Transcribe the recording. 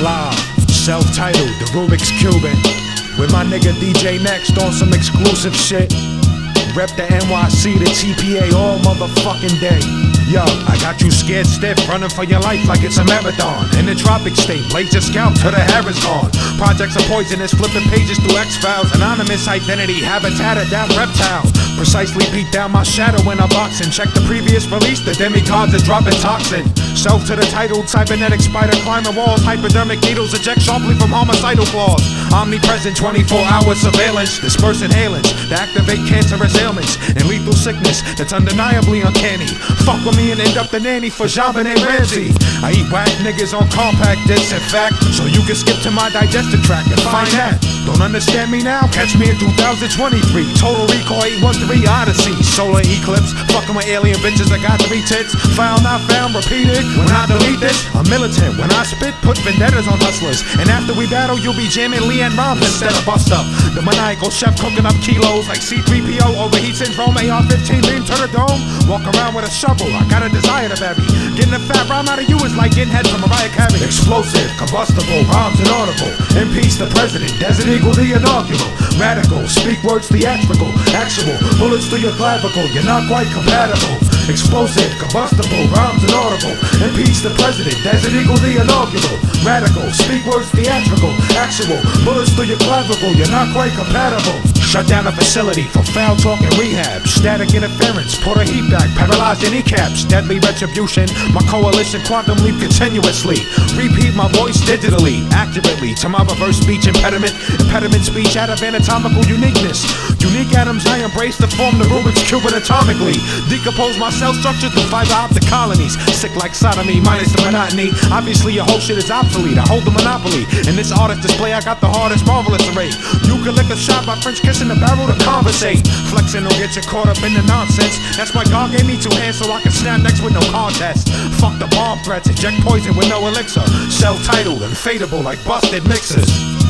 live, self-titled, the Rubik's Cubing, with my nigga DJ Next on some exclusive shit. Rep the NYC, the TPA all motherfucking day. Yo, I got you scared stiff, running for your life like it's a marathon. In the tropic state, blaze your scalp till the hair is gone. Projects are poisonous, flipping pages through X-Files. Anonymous identity, habitat a damn reptile. Precisely beat down my shadow in a box and check the previous release. The demigods are dropping toxin. Self to the titled cybernetic spider climbing walls. Hypodermic needles eject sharply from homicidal claws. Omnipresent 24-hour surveillance, dispersing ailments to activate cancerous ailments and lethal sickness that's undeniably uncanny. Fuck with me and end up the nanny for JonBenet Ramsey. I eat whack niggas on compact discs, in fact, so you can skip to my digestive tract and find that. Don't understand me now? Catch me in 2023. Total Recall 813 Odyssey. Solar eclipse, fucking with alien bitches that got 3 tits. Found, not found, repeated. When I delete this, I'm militant. When I spit, put vendettas on hustlers. And after we battle, you'll be jamming Leanne Rhymes instead of Bust Up. The maniacal chef cooking up kilos like C-3PO, overheat syndrome, AR-15 beam, turn a dome. Walk around with a shovel, I got a desire to bury. Getting a fat rhyme out of you is like getting head from Mariah Carey. Explosive, combustible, rhymes inaudible. Impeach the president, Desert Eagle the inaugural. Radical, speak words theatrical. Actual, bullets through your clavicle, you're not quite compatible. Explosive, combustible, rhymes inaudible. Impeach the president, Desert Eagle the inaugural. Radical, speak words theatrical. Actual, bullets through your clavicle, you're not quite compatible. Shut down a facility for foul talk and rehab. Static interference, put a heat back, paralyzed your kneecaps. Deadly retribution, my coalition quantum leap continuously. Repeat my voice digitally, accurately to my reverse speech impediment. Impediment speech out of anatomical uniqueness. Unique atoms I embrace to form the Rubik's Cube anatomically. Decompose my cell structure through fiber optic colonies. Sick like sodomy, minus the monotony. Obviously your whole shit is obsolete, I hold the monopoly. In this artist display I got the hardest, marvelous array. You can lick a shot by French kissing the barrel to conversate. Flexing don't get you caught up in the nonsense. That's why God gave me 2 hands so I can snap next with no contest. Fuck the bomb threats, inject poison with no elixir. Self-titled and fadeable like busted mixers.